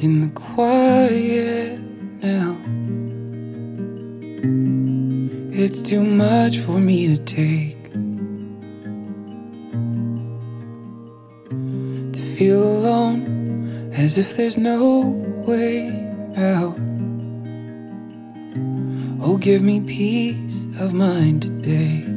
in the quiet now. It's too much for me to take, to feel alone as if there's no way out. Oh, give me peace of mind today.